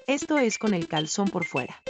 Esto es con el calzón por fuera.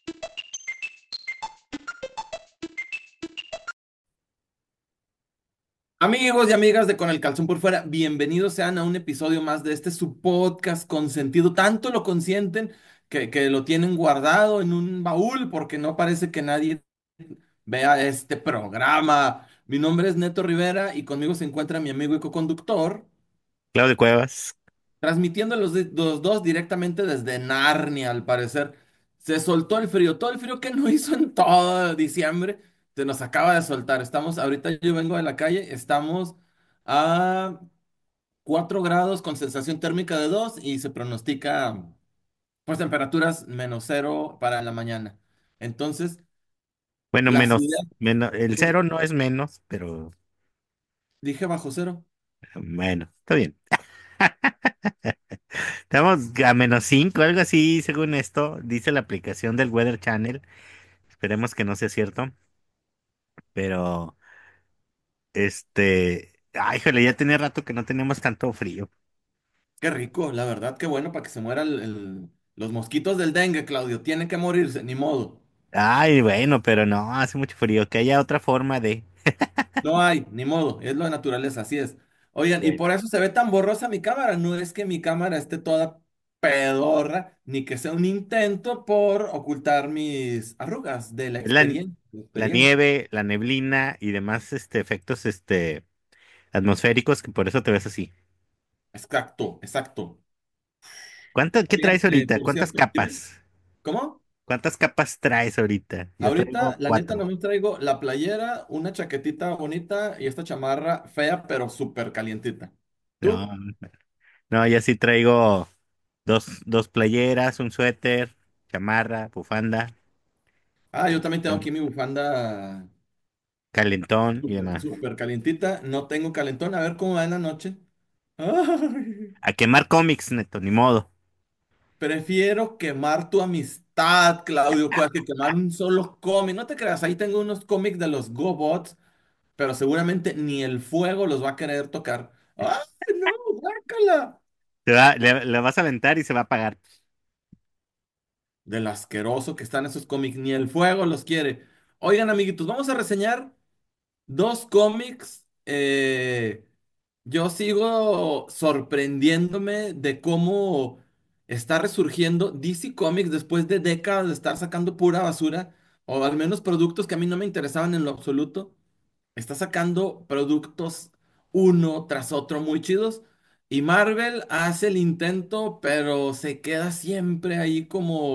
Amigos y amigas de Con el Calzón por Fuera, bienvenidos sean a un episodio más de este su podcast consentido. Tanto lo consienten que lo tienen guardado en un baúl porque no parece que nadie vea este programa. Mi nombre es Neto Rivera y conmigo se encuentra mi amigo y coconductor, Claudio Cuevas. transmitiendo los dos directamente desde Narnia, al parecer. Se soltó el frío, todo el frío que no hizo en todo diciembre, se nos acaba de soltar. Ahorita yo vengo de la calle, estamos a 4 grados con sensación térmica de 2 y se pronostica pues temperaturas -0 para la mañana. Entonces, Bueno, la ciudad, menos, el dime, cero no es menos, pero dije bajo cero. bueno, está bien. Estamos a -5, algo así, según esto, dice la aplicación del Weather Channel. Esperemos que no sea cierto, pero ay, híjole, ya tenía rato que no teníamos tanto frío. Qué rico, la verdad, qué bueno para que se mueran los mosquitos del dengue, Claudio. Tiene que morirse, ni modo. Ay, bueno, pero no, hace mucho frío, que haya otra forma de. No hay, ni modo, es lo de naturaleza, así es. Oigan, y Bueno, por eso se ve tan borrosa mi cámara. No es que mi cámara esté toda pedorra, ni que sea un intento por ocultar mis arrugas de la es la, experiencia. La la experiencia. nieve, la neblina y demás, efectos, atmosféricos que por eso te ves así. Exacto, exacto. ¿Qué Oigan, traes ahorita? por ¿Cuántas cierto, dime, capas? ¿cómo? ¿Cuántas capas traes ahorita? Yo Ahorita, traigo la neta, no cuatro. me traigo la playera, una chaquetita bonita y esta chamarra fea, pero súper calientita. No, ¿Tú? no, ya sí traigo dos playeras, un suéter, chamarra, bufanda, Ah, yo también tengo con aquí mi bufanda calentón y súper, demás. súper calientita. No tengo calentón, a ver cómo va en la noche. Ay, A quemar cómics, neto, ni modo. prefiero quemar tu amistad, Claudio, que quemar un solo cómic. No te creas, ahí tengo unos cómics de los GoBots, pero seguramente ni el fuego los va a querer tocar. ¡Ay, no! ¡Guácala! Le vas a aventar y se va a apagar. Del asqueroso que están esos cómics, ni el fuego los quiere. Oigan, amiguitos, vamos a reseñar dos cómics. Yo sigo sorprendiéndome de cómo está resurgiendo DC Comics después de décadas de estar sacando pura basura, o al menos productos que a mí no me interesaban en lo absoluto. Está sacando productos uno tras otro muy chidos. Y Marvel hace el intento, pero se queda siempre ahí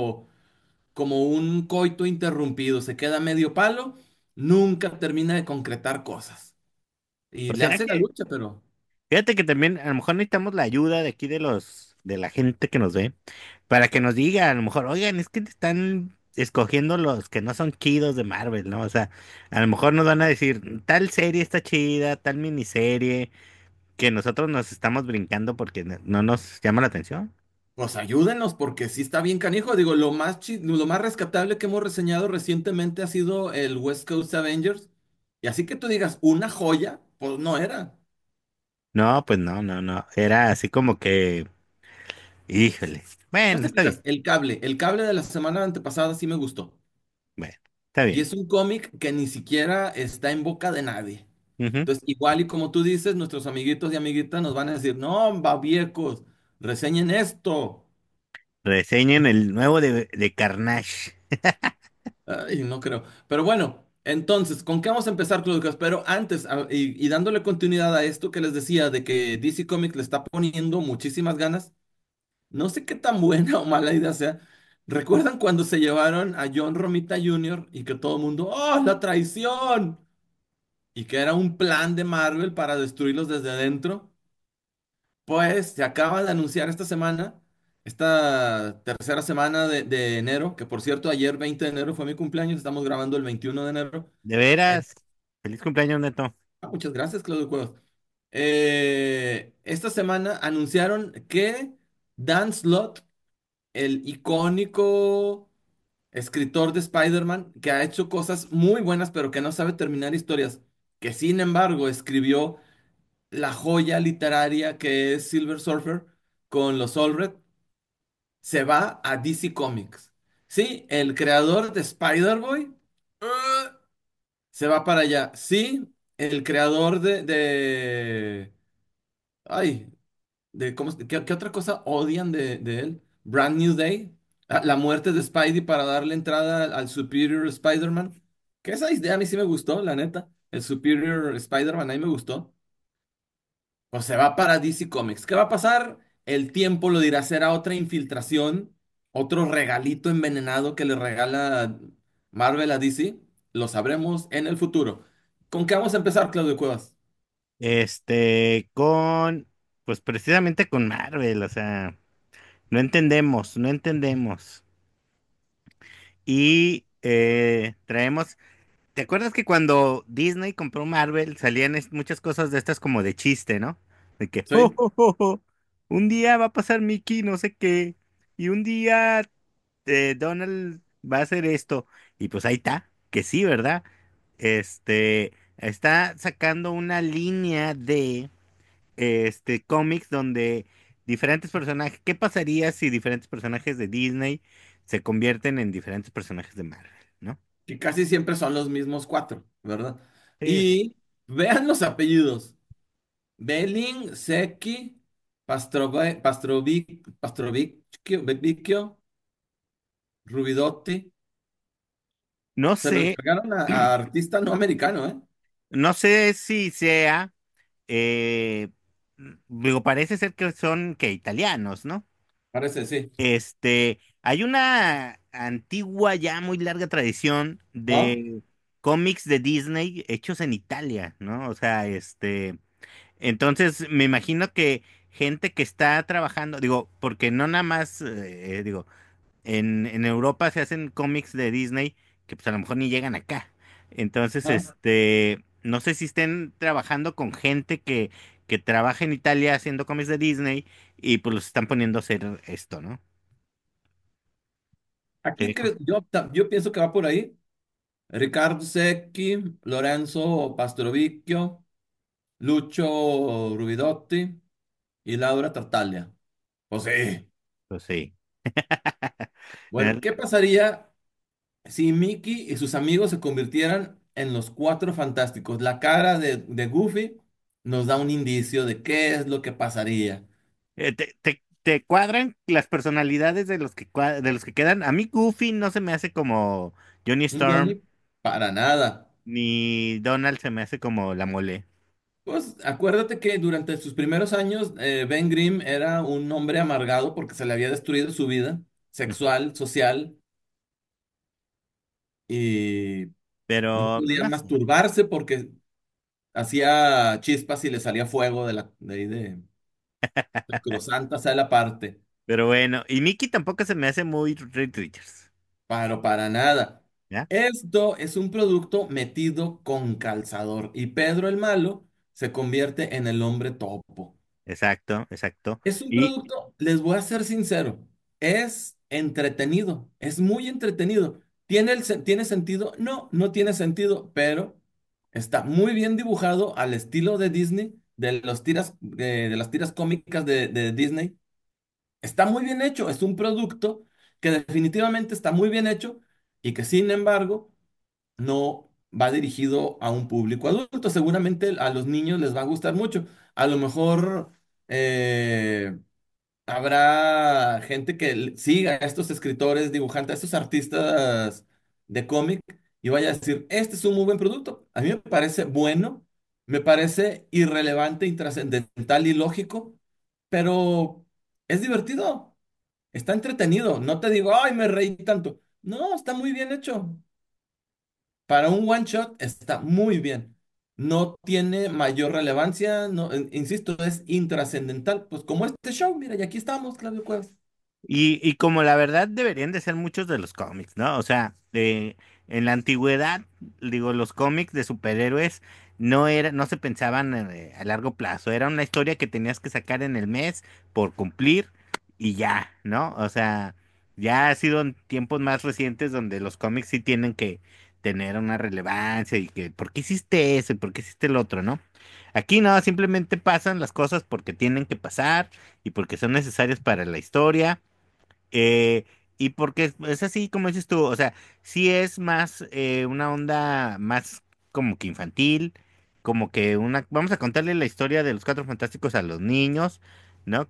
como un coito interrumpido. Se queda medio palo, nunca termina de concretar cosas. Y ¿O le será hace la que? lucha, pero... Fíjate que también a lo mejor necesitamos la ayuda de aquí de la gente que nos ve, para que nos diga, a lo mejor, oigan, es que te están escogiendo los que no son chidos de Marvel, ¿no? O sea, a lo mejor nos van a decir, tal serie está chida, tal miniserie, que nosotros nos estamos brincando porque no nos llama la atención. Pues ayúdenos, porque sí está bien canijo. Digo, lo más rescatable que hemos reseñado recientemente ha sido el West Coast Avengers. Y así que tú digas, una joya, pues no era. No, pues no, no, no. Era así como que, híjole. No Bueno, te está bien. creas, el cable de la semana antepasada sí me gustó. Bueno, está Y bien. es un cómic que ni siquiera está en boca de nadie. Ujú. Entonces, igual y como tú dices, nuestros amiguitos y amiguitas nos van a decir, no, babiecos, reseñen esto. Reseñen el nuevo de Carnage. Ay, no creo. Pero bueno, entonces, ¿con qué vamos a empezar, Claudio? Pero antes, y dándole continuidad a esto que les decía de que DC Comics le está poniendo muchísimas ganas, no sé qué tan buena o mala idea sea. ¿Recuerdan cuando se llevaron a John Romita Jr. y que todo el mundo, ¡oh, la traición! Y que era un plan de Marvel para destruirlos desde dentro? Pues se acaba de anunciar esta semana, esta tercera semana de enero, que por cierto, ayer 20 de enero fue mi cumpleaños, estamos grabando el 21 de enero. De Eh, veras. Feliz cumpleaños, Neto. muchas gracias, Claudio Cuevas. Esta semana anunciaron que Dan Slott, el icónico escritor de Spider-Man, que ha hecho cosas muy buenas, pero que no sabe terminar historias, que sin embargo escribió la joya literaria que es Silver Surfer con los Allred. se va a DC Comics. Sí, el creador de Spider-Boy se va para allá. Sí, el creador ay, ¿qué otra cosa odian de él? Brand New Day. La muerte de Spidey para darle entrada al Superior Spider-Man. Que esa idea a mí sí me gustó, la neta. El Superior Spider-Man a mí me gustó. Pues se va para DC Comics. ¿Qué va a pasar? El tiempo lo dirá. Será otra infiltración, otro regalito envenenado que le regala Marvel a DC. Lo sabremos en el futuro. ¿Con qué vamos a empezar, Claudio Cuevas? Pues precisamente con Marvel, o sea, no entendemos. Y traemos, ¿te acuerdas que cuando Disney compró Marvel salían muchas cosas de estas como de chiste, ¿no? De que, Sí. un día va a pasar Mickey, no sé qué, y un día Donald va a hacer esto, y pues ahí está, que sí, ¿verdad? Está sacando una línea de cómics donde diferentes personajes, ¿qué pasaría si diferentes personajes de Disney se convierten en diferentes personajes de Marvel, ¿no? Que casi siempre son los mismos cuatro, ¿verdad? Sí, sí. Y vean los apellidos. Belling, Secchi, Pastrovic, Rubidotti. No Se los sé, pegaron a artista no americano, ¿eh? no sé si sea, eh, digo, parece ser que son que italianos, ¿no? Parece, sí. Hay una antigua, ya muy larga tradición ¿Ah? de cómics de Disney hechos en Italia, ¿no? O sea, entonces me imagino que gente que está trabajando, digo, porque no nada más, digo, en Europa se hacen cómics de Disney que pues a lo mejor ni llegan acá. Entonces, ¿Ah? no sé si estén trabajando con gente que trabaja en Italia haciendo cómics de Disney y pues los están poniendo a hacer esto, ¿no? Aquí Sí, creo, yo pienso que va por ahí. Riccardo Secchi, Lorenzo Pastrovicchio, Lucio Rubidotti y Laura Tartaglia. Pues sí. pues sí. Bueno, ¿qué pasaría si Mickey y sus amigos se convirtieran en los cuatro fantásticos? La cara de Goofy nos da un indicio de qué es lo que pasaría. ¿Te cuadran las personalidades de de los que quedan? A mí Goofy no se me hace como Johnny Un Storm, Johnny, para nada. ni Donald se me hace como la mole. Pues acuérdate que durante sus primeros años Ben Grimm era un hombre amargado porque se le había destruido su vida Ujú. sexual, social y no Pero podía no sé. masturbarse porque hacía chispas y le salía fuego de ahí de sacrosanta sea la parte. Pero bueno, y Mickey tampoco se me hace muy Reed Richards, Pero para nada. ¿ya? Esto es un producto metido con calzador y Pedro el Malo se convierte en el hombre topo. Exacto, exacto. Es un Y, producto, les voy a ser sincero, es entretenido, es muy entretenido. ¿Tiene sentido? No, no tiene sentido, pero está muy bien dibujado al estilo de Disney, de las tiras cómicas de Disney. Está muy bien hecho, es un producto que definitivamente está muy bien hecho y que sin embargo no va dirigido a un público adulto. Seguramente a los niños les va a gustar mucho. A lo mejor habrá gente que siga a estos escritores, dibujantes, a estos artistas de cómic y vaya a decir, este es un muy buen producto. A mí me parece bueno, me parece irrelevante, intrascendental y lógico, pero es divertido. Está entretenido. No te digo, ay, me reí tanto. No, está muy bien hecho. Para un one shot está muy bien. No tiene mayor relevancia, no, insisto, es intrascendental. Pues como este show, mira, y aquí estamos, Claudio Cuevas. y como la verdad deberían de ser muchos de los cómics, ¿no? O sea, en la antigüedad, digo, los cómics de superhéroes no se pensaban a largo plazo. Era una historia que tenías que sacar en el mes por cumplir y ya, ¿no? O sea, ya ha sido en tiempos más recientes donde los cómics sí tienen que tener una relevancia y que, ¿por qué hiciste eso? ¿Y por qué hiciste el otro, no? Aquí no, simplemente pasan las cosas porque tienen que pasar y porque son necesarias para la historia Eh, y porque es así como dices tú, o sea, sí es más una onda más como que infantil, como que vamos a contarle la historia de los Cuatro Fantásticos a los niños, ¿no?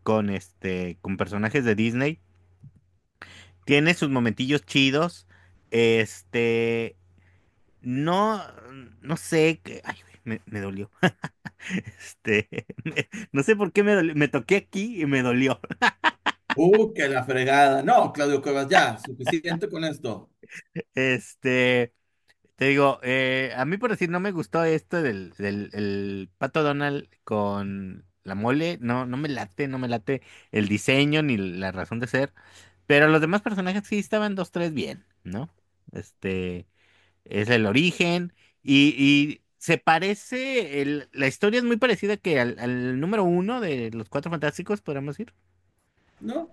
Con personajes de Disney. Tiene sus momentillos chidos. Este, no, no sé, ay, güey, me dolió. Este, no sé por qué me dolió, me toqué aquí y me dolió. Que la fregada. No, Claudio Cuevas, ya, suficiente con esto. Este, Te digo, a mí por decir no me gustó esto del el Pato Donald con la mole, no, no me late el diseño ni la razón de ser, pero los demás personajes sí estaban dos, tres bien, ¿no? Este, es el origen y se parece, la historia es muy parecida que al número uno de los Cuatro Fantásticos, podríamos decir. ¿No?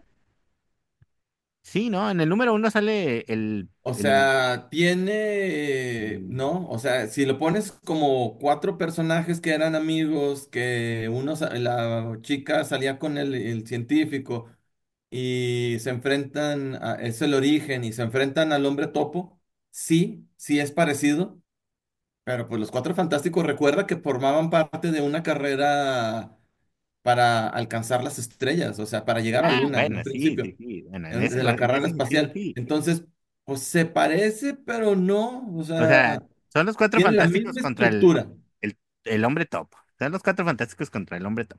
Sí, ¿no? En el número uno sale O sea, tiene, ¿no? O sea, si lo pones como cuatro personajes que eran amigos, que la chica salía con el científico y se enfrentan, es el origen, y se enfrentan al hombre topo, sí, sí es parecido, pero pues los Cuatro Fantásticos recuerda que formaban parte de una carrera para alcanzar las estrellas, o sea, para llegar a la Ah, luna en bueno, un sí, principio, sí, sí. Bueno, de la en carrera ese sentido espacial. sí. Entonces, pues se parece, pero no, o O sea, sea, son los Cuatro tiene la Fantásticos misma contra estructura, el Hombre Topo. Son los Cuatro Fantásticos contra el Hombre Topo.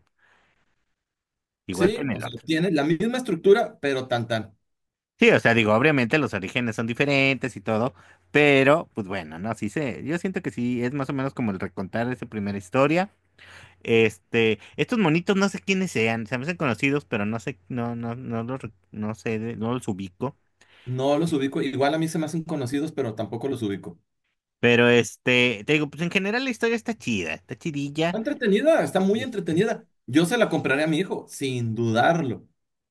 Igual que ¿sí? en O el sea, otro. tiene la misma estructura, pero tan tan. Sí, o sea, digo, obviamente los orígenes son diferentes y todo, pero, pues bueno, no, yo siento que sí, es más o menos como el recontar esa primera historia. Estos monitos no sé quiénes sean, se me hacen conocidos, pero no sé, no sé, no los ubico. No los ubico, igual a mí se me hacen conocidos, pero tampoco los ubico. Pero te digo, pues en general la historia está chida, está chidilla. Está entretenida, está muy entretenida. Yo se la compraré a mi hijo, sin dudarlo.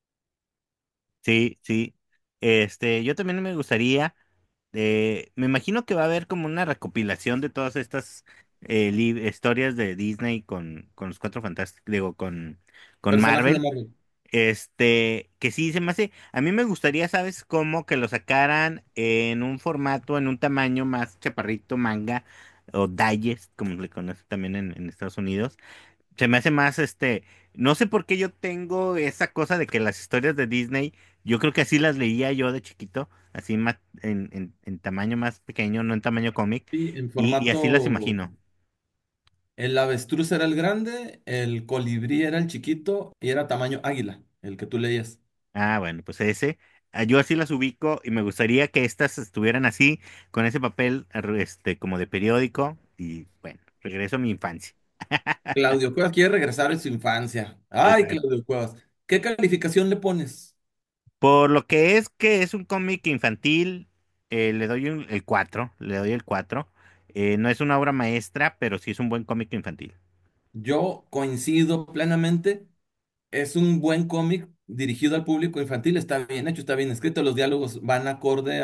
Sí, sí. Yo también me gustaría, me imagino que va a haber como una recopilación de todas estas historias de Disney con los Cuatro Fantásticos, digo, con Personajes de Marvel. Marvel. Que sí se me hace, a mí me gustaría, ¿sabes cómo? Que lo sacaran en un formato, en un tamaño más chaparrito, manga o digest, como le conoce también en Estados Unidos. Se me hace más, no sé por qué yo tengo esa cosa de que las historias de Disney, yo creo que así las leía yo de chiquito, así más en tamaño más pequeño, no en tamaño cómic, Sí, en y así las formato. imagino. El avestruz era el grande, el colibrí era el chiquito y era tamaño águila, el que tú leías. Ah, bueno, pues yo así las ubico y me gustaría que estas estuvieran así, con ese papel, como de periódico, y bueno, regreso a mi infancia. Claudio Cuevas quiere regresar a su infancia. Ay, Exacto. Claudio Cuevas. ¿Qué calificación le pones? Por lo que es un cómic infantil, le doy el 4, le doy el 4. No es una obra maestra, pero sí es un buen cómic infantil. Yo coincido plenamente. Es un buen cómic dirigido al público infantil. Está bien hecho, está bien escrito. Los diálogos van acorde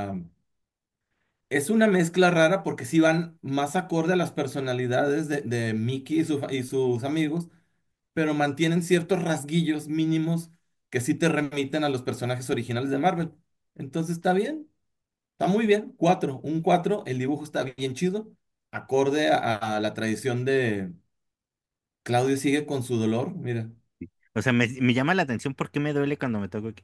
Es una mezcla rara porque sí van más acorde a las personalidades de Mickey y sus amigos, pero mantienen ciertos rasguillos mínimos que sí te remiten a los personajes originales de Marvel. Entonces está bien, está muy bien. Un 4, el dibujo está bien chido, acorde a la tradición de Claudio sigue con su dolor. Mira, O sea, me llama la atención por qué me duele cuando me toco aquí.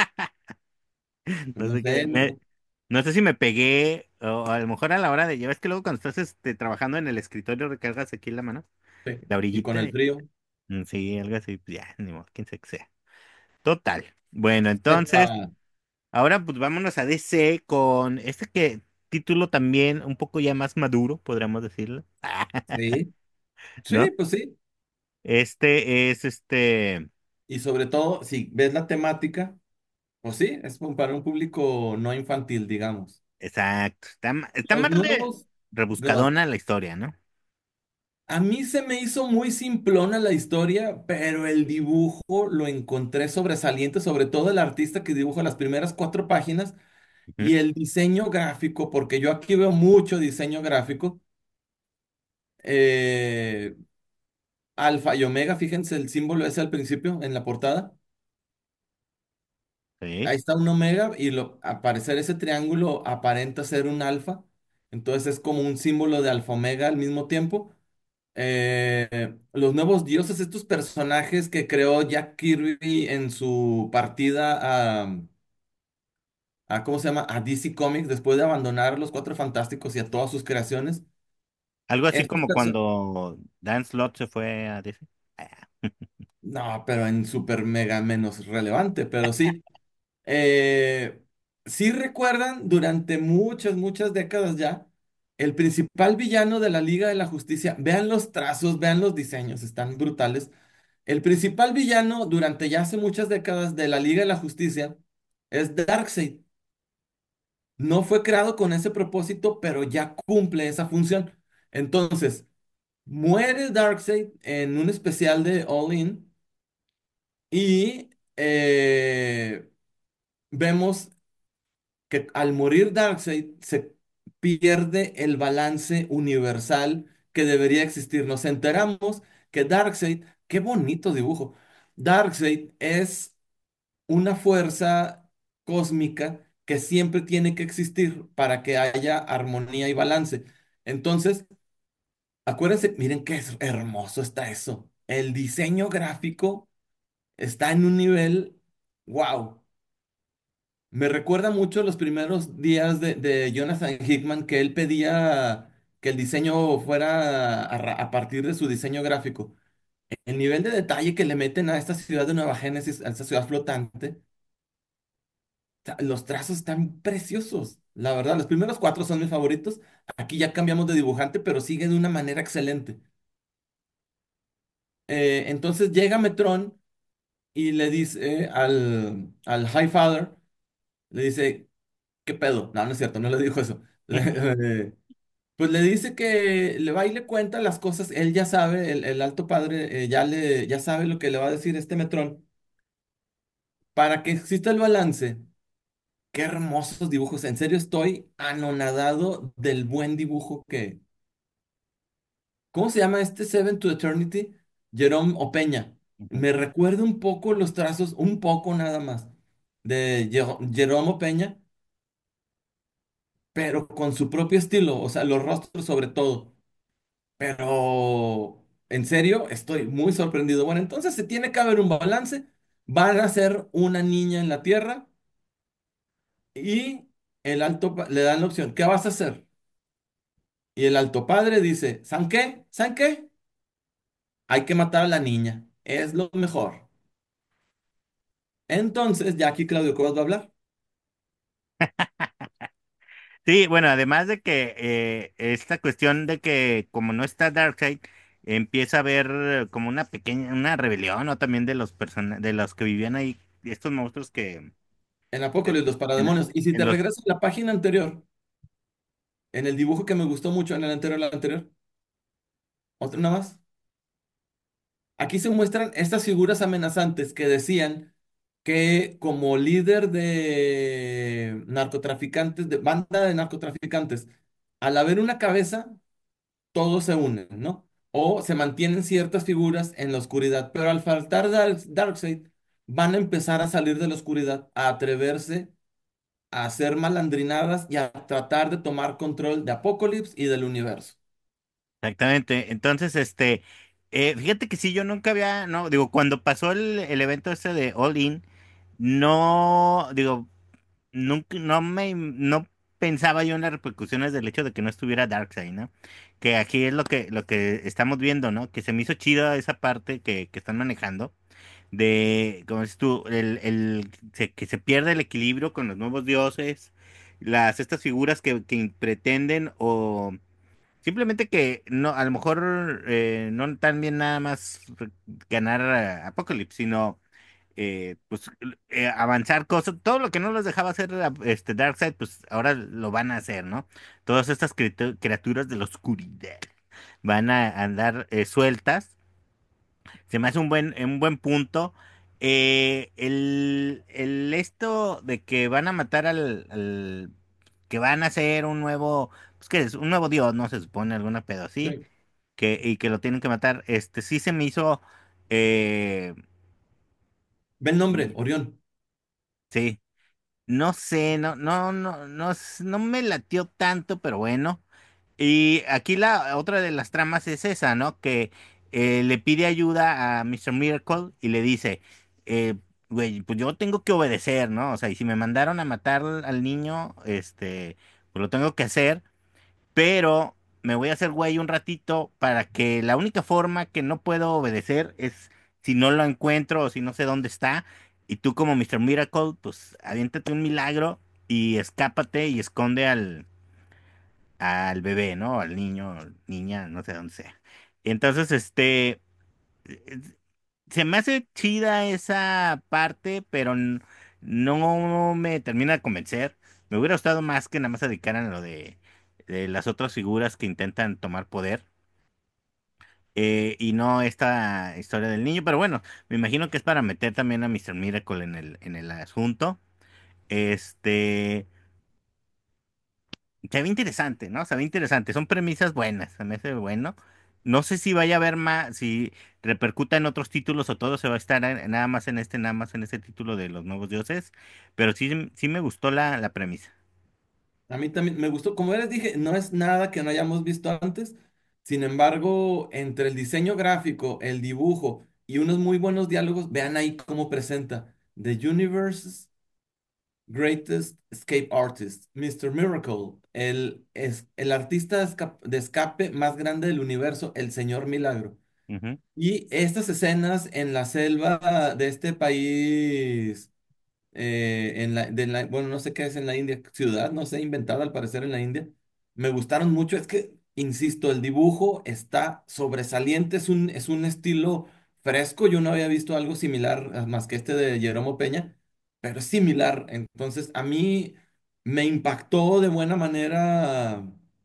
pues No no sé qué, sé, no, no sé si me pegué, o a lo mejor a la hora de llevar, es que luego cuando estás trabajando en el escritorio recargas aquí la mano, sé. la Y con orillita. el frío, Sí, algo así, pues ya, ni modo, quién sé que sea. Total. Bueno, entonces, sepa. ahora pues vámonos a DC con título también un poco ya más maduro, podríamos decirlo. Sí, sí, ¿No? pues sí. Este es Y sobre todo, si ves la temática. Pues sí, es para un público no infantil, digamos. exacto. Está Los más nuevos, no, rebuscadona la historia, ¿no? a mí se me hizo muy simplona la historia, pero el dibujo lo encontré sobresaliente, sobre todo el artista que dibuja las primeras cuatro páginas Ujú. y el diseño gráfico, porque yo aquí veo mucho diseño gráfico. eh, Alfa y Omega, fíjense el símbolo ese al principio en la portada. Sí. Ahí está un omega y al parecer ese triángulo aparenta ser un alfa. Entonces es como un símbolo de alfa omega al mismo tiempo. Los nuevos dioses, estos personajes que creó Jack Kirby en su partida ¿cómo se llama? A DC Comics después de abandonar a los Cuatro Fantásticos y a todas sus creaciones. Algo así Estos como perso- cuando Dan Slott se fue a DC. Ah, no, pero en super mega menos relevante, pero sí. Eh, sí recuerdan durante muchas, muchas décadas ya, el principal villano de la Liga de la Justicia, vean los trazos, vean los diseños, están brutales. El principal villano durante ya hace muchas décadas de la Liga de la Justicia es Darkseid. No fue creado con ese propósito, pero ya cumple esa función. Entonces, muere Darkseid en un especial de All In y vemos que al morir Darkseid se pierde el balance universal que debería existir. Nos enteramos que Darkseid, qué bonito dibujo, Darkseid es una fuerza cósmica que siempre tiene que existir para que haya armonía y balance. Entonces, acuérdense, miren qué hermoso está eso. El diseño gráfico está en un nivel, wow. Me recuerda mucho los primeros días de Jonathan Hickman, que él pedía que el diseño fuera a partir de su diseño gráfico. El nivel de detalle que le meten a esta ciudad de Nueva Génesis, a esta ciudad flotante, los trazos están preciosos. La verdad, los primeros cuatro son mis favoritos. Aquí ya cambiamos de dibujante, pero sigue de una manera excelente. Entonces llega Metrón y le dice al Highfather, le dice, ¿qué pedo? No, no es cierto, no le dijo eso. Pues le dice que le va y le cuenta las cosas, él ya sabe, el Alto Padre ya sabe lo que le va a decir este Metrón. Para que exista el balance, qué hermosos dibujos, en serio estoy anonadado del buen dibujo que... ¿Cómo se llama este Seven to Eternity? Jerome Opeña. ujú. Me recuerda un poco los trazos, un poco nada más, de Jerome Opeña, pero con su propio estilo, o sea, los rostros sobre todo. Pero, en serio, estoy muy sorprendido. Bueno, entonces se tiene que haber un balance. Van a ser una niña en la Tierra y le dan la opción, ¿qué vas a hacer? Y el Alto Padre dice, ¿saben qué? ¿Saben qué? Hay que matar a la niña. Es lo mejor. Entonces, ya aquí Claudio Cuevas va a hablar. Sí, bueno, además de que esta cuestión de que como no está Darkseid, empieza a haber como una pequeña, una rebelión, ¿no? También de los de los que vivían ahí, estos monstruos que En eh, Apocalipsis, los en, parademonios. Y si en te los regresas a la página anterior, en el dibujo que me gustó mucho, en el anterior, la anterior, otra nada más. Aquí se muestran estas figuras amenazantes que decían que como líder de narcotraficantes, de banda de narcotraficantes, al haber una cabeza, todos se unen, ¿no? O se mantienen ciertas figuras en la oscuridad, pero al faltar Darkseid, van a empezar a salir de la oscuridad, a atreverse a hacer malandrinadas y a tratar de tomar control de Apocalipsis y del universo. exactamente. Entonces, fíjate que sí, yo nunca había, no, digo, cuando pasó el evento este de All In, no, digo, nunca, no pensaba yo en las repercusiones del hecho de que no estuviera Darkseid, ¿no? Que aquí es lo que estamos viendo, ¿no? Que se me hizo chida esa parte que están manejando de, como dices tú, que se pierde el equilibrio con los nuevos dioses, estas figuras que pretenden o simplemente que no, a lo mejor no tan bien nada más ganar Apocalypse, sino pues avanzar cosas, todo lo que no los dejaba hacer Darkseid, pues ahora lo van a hacer, ¿no? Todas estas criaturas de la oscuridad van a andar sueltas. Se me hace un buen punto. El esto de que van a matar que van a hacer un nuevo, pues que es un nuevo dios, ¿no? Se supone alguna pedo así, Sí. y que lo tienen que matar. Sí se me hizo, eh, Ve el nombre, Orión. Sí, no sé, no me latió tanto, pero bueno. Y aquí la otra de las tramas es esa, ¿no? Que le pide ayuda a Mr. Miracle y le dice, eh, güey, pues yo tengo que obedecer, ¿no? O sea, y si me mandaron a matar al niño, pues lo tengo que hacer, pero me voy a hacer güey un ratito para que la única forma que no puedo obedecer es si no lo encuentro o si no sé dónde está. Y tú como Mr. Miracle, pues aviéntate un milagro y escápate y esconde al bebé, ¿no? Al niño, niña, no sé dónde sea. Entonces, eh, se me hace chida esa parte, pero no me termina de convencer. Me hubiera gustado más que nada más se dedicaran a lo de las otras figuras que intentan tomar poder. Y no esta historia del niño, pero bueno, me imagino que es para meter también a Mr. Miracle en el asunto. Este, Se ve interesante, ¿no? Se ve interesante. Son premisas buenas, se me hace bueno. No sé si vaya a haber más, si repercuta en otros títulos o todo se va a estar nada más en este título de los nuevos dioses, pero sí, sí me gustó la premisa. A mí también me gustó, como ya les dije, no es nada que no hayamos visto antes. Sin embargo, entre el diseño gráfico, el dibujo y unos muy buenos diálogos, vean ahí cómo presenta The Universe's Greatest Escape Artist, Mr. Miracle, el artista de escape más grande del universo, el Señor Milagro. Ujú, Y estas escenas en la selva de este país bueno, no sé qué es en la India, ciudad, no sé, inventada al parecer en la India. Me gustaron mucho, es que, insisto, el dibujo está sobresaliente, es un estilo fresco, yo no había visto algo similar más que este de Jeromo Peña, pero es similar, entonces a mí me impactó de buena manera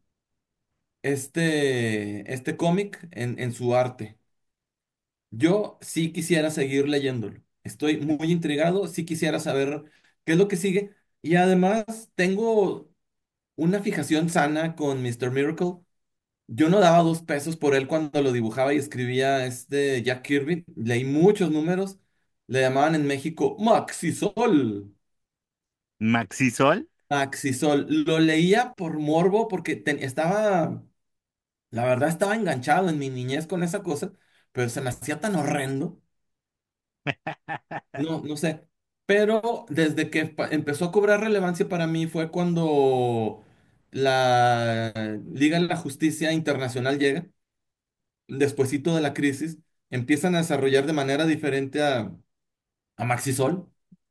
este cómic en su arte. Yo sí quisiera seguir leyéndolo. Estoy muy intrigado, sí quisiera saber qué es lo que sigue. Y además tengo una fijación sana con Mr. Miracle. Yo no daba 2 pesos por él cuando lo dibujaba y escribía este Jack Kirby. Leí muchos números. Le llamaban en México Maxisol. Maxisol. Maxisol. Lo leía por morbo porque la verdad estaba enganchado en mi niñez con esa cosa, pero se me hacía tan horrendo. No, no sé. Pero desde que empezó a cobrar relevancia para mí fue cuando la Liga de la Justicia Internacional llega, despuesito de la crisis, empiezan a desarrollar de manera diferente a Maxisol,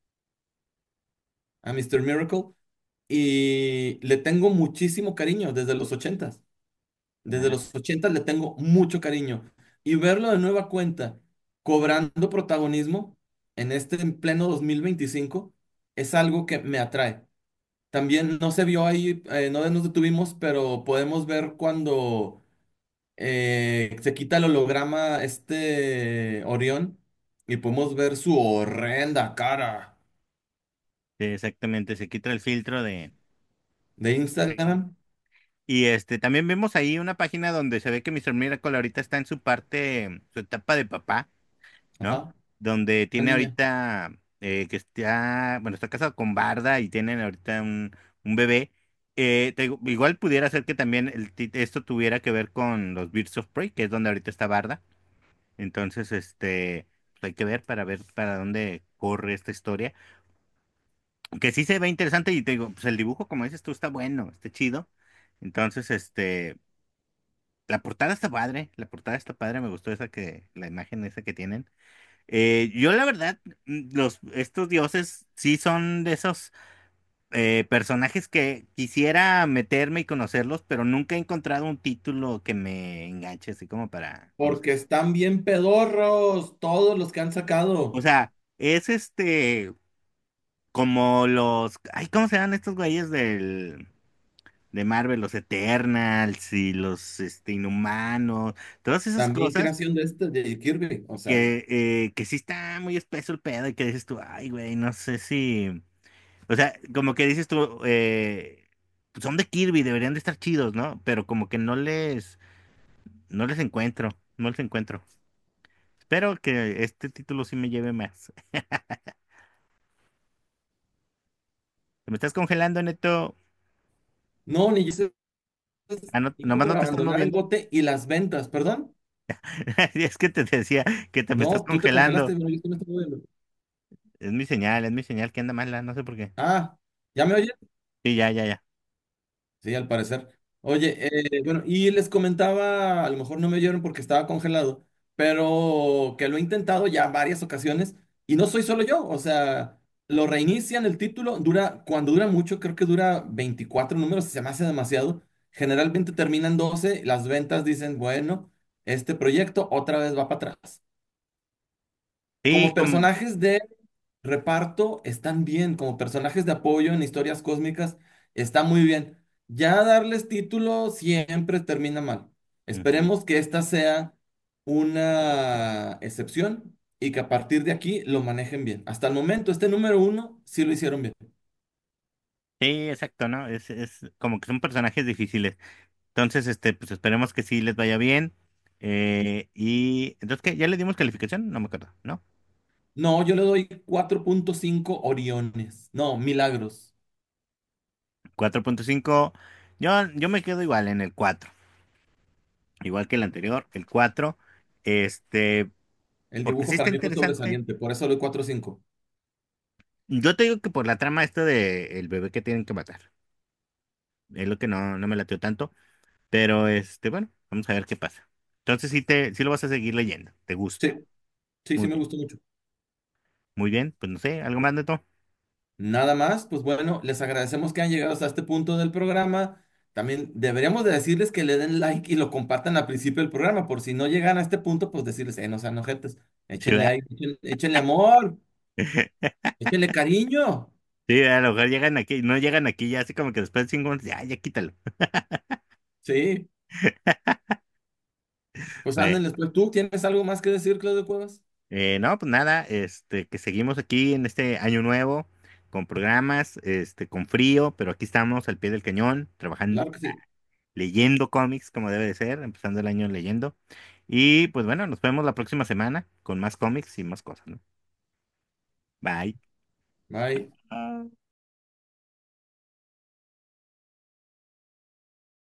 a Mr. Miracle, y le tengo muchísimo cariño desde los ochentas. Desde Ah, los ochentas le tengo mucho cariño. Y verlo de nueva cuenta, cobrando protagonismo en pleno 2025 es algo que me atrae. También no se vio ahí, no nos detuvimos, pero podemos ver cuando se quita el holograma Orión y podemos ver su horrenda cara sí, exactamente, se quita el filtro de... de Instagram. Y también vemos ahí una página donde se ve que Mr. Miracle ahorita está en su parte, su etapa de papá, ¿no? Ajá, Donde la tiene niña. ahorita, que está, bueno, está casado con Barda y tienen ahorita un bebé. Igual pudiera ser que también esto tuviera que ver con los Birds of Prey, que es donde ahorita está Barda. Entonces, pues hay que ver para dónde corre esta historia. Que sí se ve interesante y te digo, pues el dibujo, como dices tú, está bueno, está chido. Entonces, la portada está padre, la portada está padre, me gustó la imagen esa que tienen. Yo la verdad, estos dioses sí son de esos personajes que quisiera meterme y conocerlos, pero nunca he encontrado un título que me enganche así como para Porque buscar. están bien pedorros todos los que han O sacado. sea, es como ay, ¿cómo se llaman estos güeyes de Marvel? Los Eternals y los Inhumanos, todas esas También cosas creación de Kirby. O sea, que sí está muy espeso el pedo y que dices tú, ay, güey, no sé si. O sea, como que dices tú, pues son de Kirby, deberían de estar chidos, ¿no? Pero como que no les encuentro, no les encuentro. Espero que este título sí me lleve más. Me estás congelando, Neto. No, ni yo sé Ah, no, ni nomás cómo no te estás abandonar el moviendo. bote y las ventas, ¿perdón? Es que te decía que te me estás No, tú te congelaste, congelando. pero yo sí me estoy moviendo. Es mi señal que anda mala, no sé por qué. Ah, ¿ya me oyes? Sí, ya, ya, ya. Sí, al parecer. Oye, bueno, y les comentaba, a lo mejor no me oyeron porque estaba congelado, pero que lo he intentado ya varias ocasiones y no soy solo yo, o sea, lo reinician el título, cuando dura mucho, creo que dura 24 números, se me hace demasiado. Generalmente terminan 12, las ventas dicen, bueno, este proyecto otra vez va para atrás. Sí, Como personajes de reparto están bien, como personajes de apoyo en historias cósmicas está muy bien. Ya darles título siempre termina mal. ujú. Esperemos que esta sea una excepción y que a partir de aquí lo manejen bien. Hasta el momento, este número uno sí lo hicieron bien. Sí, exacto, ¿no? Es como que son personajes difíciles. Entonces, pues esperemos que sí les vaya bien. Y entonces, ¿qué? ¿Ya le dimos calificación? No me acuerdo, ¿no? No, yo le doy 4.5 Oriones. No, milagros. 4.5. Yo me quedo igual en el 4. Igual que el anterior, el 4. Este, El porque dibujo sí está para mí fue interesante. sobresaliente, por eso le doy 4.5. Yo te digo que por la trama esto de el bebé que tienen que matar. Es lo que no me latió tanto. Pero bueno, vamos a ver qué pasa. Entonces sí lo vas a seguir leyendo. ¿Te gusta? Sí, sí, Muy sí me bien. gustó mucho. Muy bien. Pues no sé, ¿algo más de todo? Nada más, pues bueno, les agradecemos que han llegado hasta este punto del programa. También deberíamos de decirles que le den like y lo compartan al principio del programa, por si no llegan a este punto, pues decirles, no sean ojetes, Sí, échenle ¿verdad? ahí, échenle amor, échenle cariño. Sí, a lo mejor llegan aquí, no llegan aquí ya así como que después de 5 minutos, ya quítalo. Sí, pues Bueno, ándenles, pues tú tienes algo más que decir, Claudio Cuevas. no, pues nada, que seguimos aquí en este año nuevo, con programas, con frío, pero aquí estamos al pie del cañón, trabajando, Claro que sí. leyendo cómics como debe de ser, empezando el año leyendo. Y pues bueno, nos vemos la próxima semana con más cómics y más cosas, ¿no? Bye. Bye.